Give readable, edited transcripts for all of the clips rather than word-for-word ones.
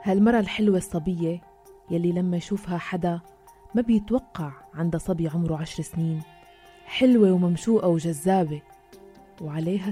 هالمرة الحلوة الصبية يلي لما يشوفها حدا ما بيتوقع عندها صبي عمره 10 سنين، حلوة وممشوقة وجذابة وعليها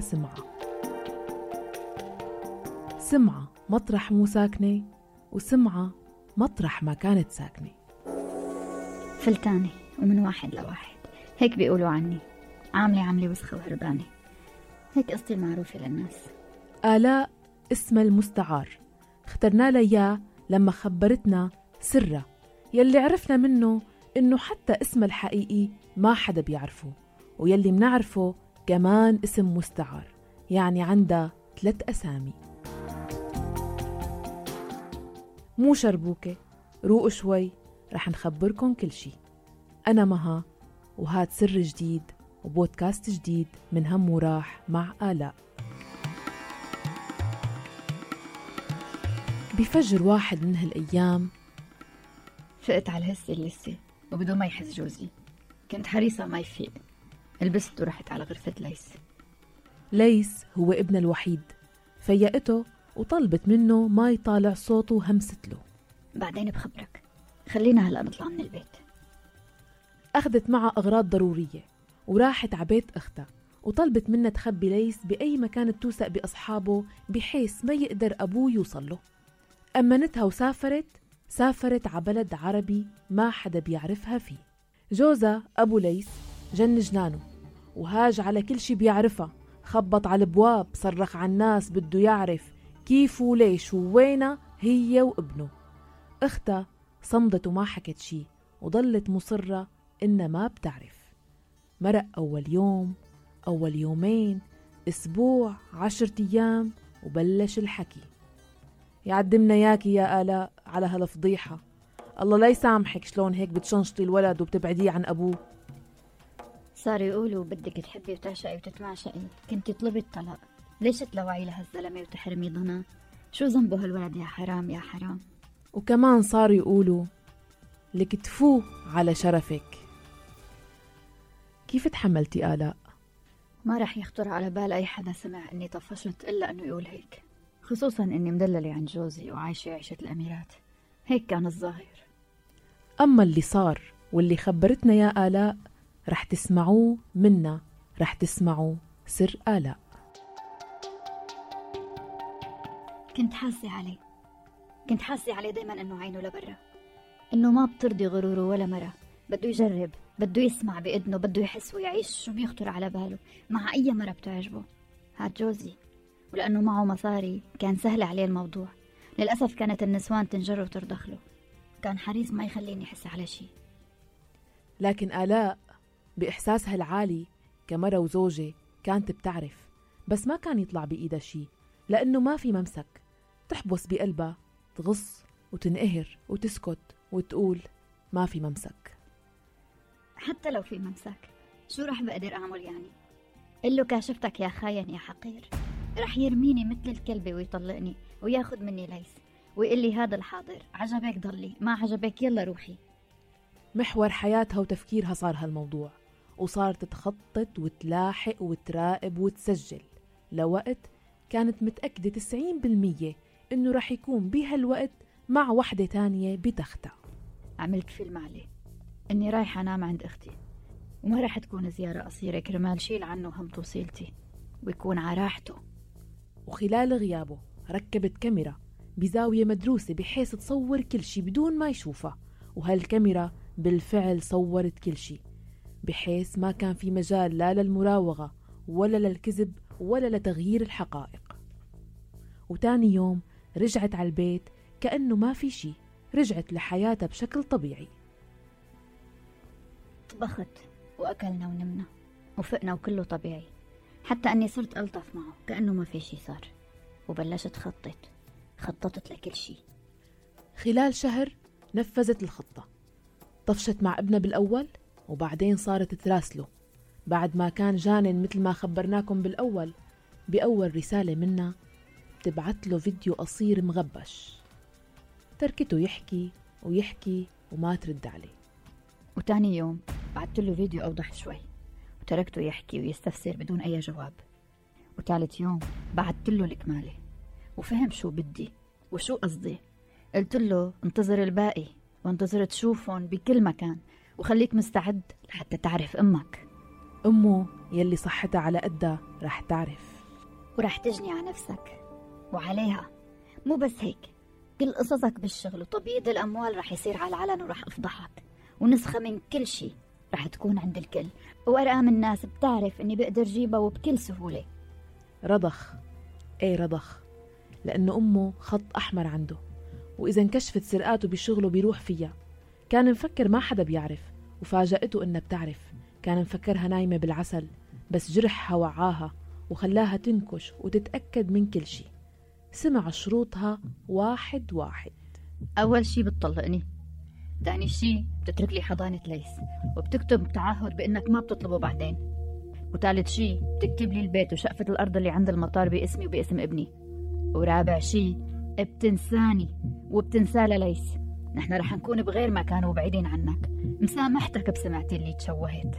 سمعة مطرح مو ساكنة، وسمعة مطرح ما كانت ساكنة. فلتانة ومن واحد لواحد، هيك بيقولوا عني، عاملة وسخة وهربانة، هيك قصتي المعروفة للناس. آلاء اسمها المستعار، اخترنا لها إياه لما خبرتنا سرها يلي عرفنا منه إنه حتى اسمها الحقيقي ما حدا بيعرفه، ويلي منعرفه كمان اسم مستعار، يعني عندها 3 أسامي. مو شربوكة، روقوا شوي، رح نخبركن كل شي. أنا مها، وهاد سر جديد وبودكاست جديد من هم وراح مع آلاء. بفجر واحد من هالأيام فقت على الهسة اللسة وبدون ما يحس جوزي، كنت حريصة ما يفيق، لبست ورحت على غرفة ليس هو ابن الوحيد، فيقته وطلبت منه ما يطالع صوته وهمست له. بعدين بخبرك، خلينا هلأ نطلع من البيت. أخذت معها أغراض ضرورية وراحت عبيت أختها، وطلبت منها تخبي ليس بأي مكان توثق بأصحابه بحيث ما يقدر أبوه يوصل له. أمنتها سافرت عبلد عربي ما حدا بيعرفها فيه. جوزها أبو ليس جن جنانه وهاج على كل شي بيعرفها، خبط على البواب، صرخ على الناس، بده يعرف كيف وليش ووينها هي وابنه. اختها صمدت وما حكت شي وضلت مصرة إنها ما بتعرف. مرق أول يوم، أول يومين، أسبوع، 10 أيام، وبلش الحكي. يعدمنا ياكي يا آلاء على هالفضيحة، الله لا يسامحك شلون هيك بتشنشطي الولد وبتبعديه عن أبوه. صاروا يقولوا بدك تحبي وتعشقي وتتمعشقي، كنتي طلبت طلاق، ليش تلوعي لهالزلمة وتحرمي ضنا؟ شو ذنبه هالولد يا حرام يا حرام؟ وكمان صاروا يقولوا لك تفوه على شرفك. كيف تحملتي آلاء؟ ما رح يخطر على بال أي حدا سمع إني طفشت إلا أنه يقول هيك، خصوصا إني مدللة عن جوزي وعايشة عيشة الأميرات، هيك كان الظاهر. أما اللي صار واللي خبرتنا يا آلاء رح تسمعوه منا، رح تسمعوا سر آلاء. كنت حاسة عليه دايما إنه عينه لبرا، إنه ما بترضي غروره ولا مرة، بده يجرب، بده يسمع بإذنه، بده يحس ويعيش شو بيخطر على باله مع أي مرة بتعجبه. هاد جوزي، ولأنه معه مصاري كان سهل عليه الموضوع. للأسف كانت النسوان تنجر وترضخله، كان حريص ما يخليني أحس على شيء. لكن آلاء بإحساسها العالي كمرة وزوجة كانت بتعرف، بس ما كان يطلع بإيدها شيء، لأنه ما في ممسك. تحبس بقلبها، تغص وتنقهر وتسكت وتقول ما في ممسك. حتى لو في ممسك شو رح بقدر أعمل يعني؟ قل كاشفتك يا خاين يا حقير، رح يرميني مثل الكلبة ويطلقني وياخد مني ليس ويقول لي هذا الحاضر، عجبك ضلي، ما عجبك يلا روحي. محور حياتها وتفكيرها صار هالموضوع، وصارت تخطط وتلاحق وتراقب وتسجل لوقت كانت متأكدة 90% إنه رح يكون بهالوقت مع وحدة تانية بتختها. عملت فيلم عليه إني رايحة أنام عند أختي، وما رح تكون زيارة قصيرة كرمال شيل عنه هم توصيلتي ويكون على راحته. وخلال غيابه ركبت كاميرا بزاوية مدروسة بحيث تصور كل شي بدون ما يشوفها، وهالكاميرا بالفعل صورت كل شي بحيث ما كان في مجال لا للمراوغة ولا للكذب ولا لتغيير الحقائق. وتاني يوم رجعت على البيت كأنه ما في شي، رجعت لحياتها بشكل طبيعي. طبخت وأكلنا ونمنا وفقنا وكله طبيعي، حتى أني صرت ألطف معه كأنه ما في شي صار، وبلشت خططت لكل شي. خلال شهر نفذت الخطة، طفشت مع ابنها بالأول وبعدين صارت تراسله بعد ما كان جانن مثل ما خبرناكم بالأول. بأول رسالة منا بتبعت له فيديو قصير مغبش، تركته يحكي وما ترد عليه. وتاني يوم بعت له فيديو أوضح شوي وتركته يحكي ويستفسر بدون أي جواب. وثالث يوم بعت له الكمالة وفهم شو بدي وشو قصدي، قلت له انتظر الباقي، وانتظر تشوفهم بكل مكان، وخليك مستعد لحتى تعرف أمك. أمه يلي صحتها على قدها رح تعرف، ورح تجني على نفسك وعليها. مو بس هيك، كل قصصك بالشغل وتبييض الأموال رح يصير على العلن، ورح أفضحك، ونسخة من كل شي رح تكون عند الكل، وأرقام الناس بتعرف إني بقدر جيبها وبكل سهولة. رضخ، ايه رضخ، لأنه أمه خط أحمر عنده، وإذا انكشفت سرقاته بشغله بيروح فيها. كان مفكر ما حدا بيعرف، وفاجأته إنها بتعرف. كان مفكرها نايمة بالعسل، بس جرحها وعاها وخلاها تنكش وتتأكد من كل شي. سمع شروطها واحد واحد. أول شي بتطلقني، تاني شي بتترك لي حضانة ليس، وبتكتب تعهد بإنك ما بتطلبه بعدين، وثالث شي بتكتب لي البيت وشقفة الأرض اللي عند المطار باسمي وباسم ابني، ورابع شي بتنساني وبتنسى ليس. نحن رح نكون بغير مكان وبعيدين عنك، مسامحتك بسمعتي اللي تشوهت.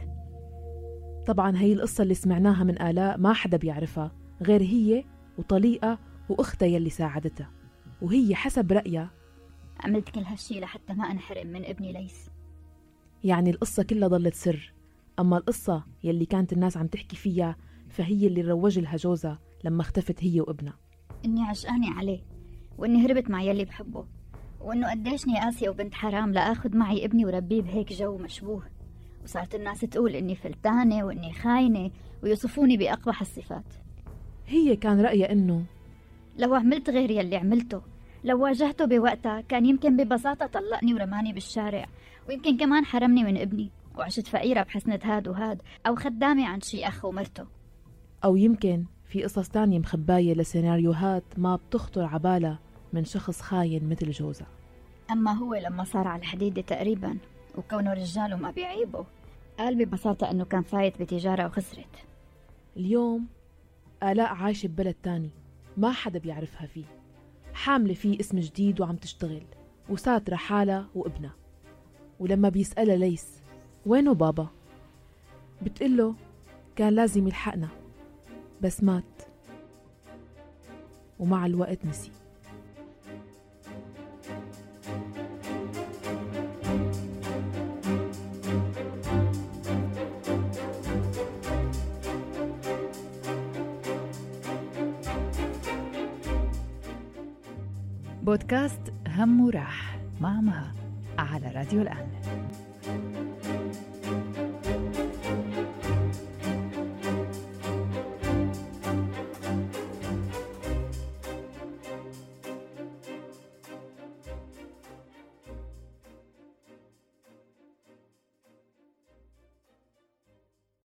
طبعا هي القصة اللي سمعناها من آلاء ما حدا بيعرفها غير هي وطليقة وأختها يلي ساعدتها، وهي حسب رأيها عملت كل هالشي لحتى ما أنحرم من ابني ليس. يعني القصة كلها ضلت سر، أما القصة يلي كانت الناس عم تحكي فيها فهي اللي روج لها جوزها لما اختفت هي وابنها. إني عشقاني عليه، وإني هربت مع يلي بحبه، وإنه قديشني قاسية وبنت حرام لأخذ معي ابني وربيه بهيك جو مشبوه. وصارت الناس تقول إني فلتانة وإني خاينة ويوصفوني بأقبح الصفات. هي كان رأيها إنه لو عملت غير يلي عملته، لو واجهته بوقتها، كان يمكن ببساطة طلقني ورماني بالشارع، ويمكن كمان حرمني من ابني، وعشت فقيرة بحسنة هاد وهاد، أو خدامة عند شي أخ ومرته. أو يمكن في قصص تانية مخباية لسيناريوهات ما بتخطر عبالها من شخص خاين مثل جوزها. أما هو لما صار على الحديدة تقريبا، وكونه رجال وما بيعيبه، قال ببساطة أنه كان فايت بتجارة وخسرت. اليوم آلاء عايشة ببلد تاني ما حدا بيعرفها فيه، حاملة فيه اسم جديد وعم تشتغل، وساترة حالها وابنها. ولما بيسألها ليس وينه بابا، بتقله كان لازم يلحقنا بس مات، ومع الوقت نسي. بودكاست هم وراح مع مها على راديو الآن.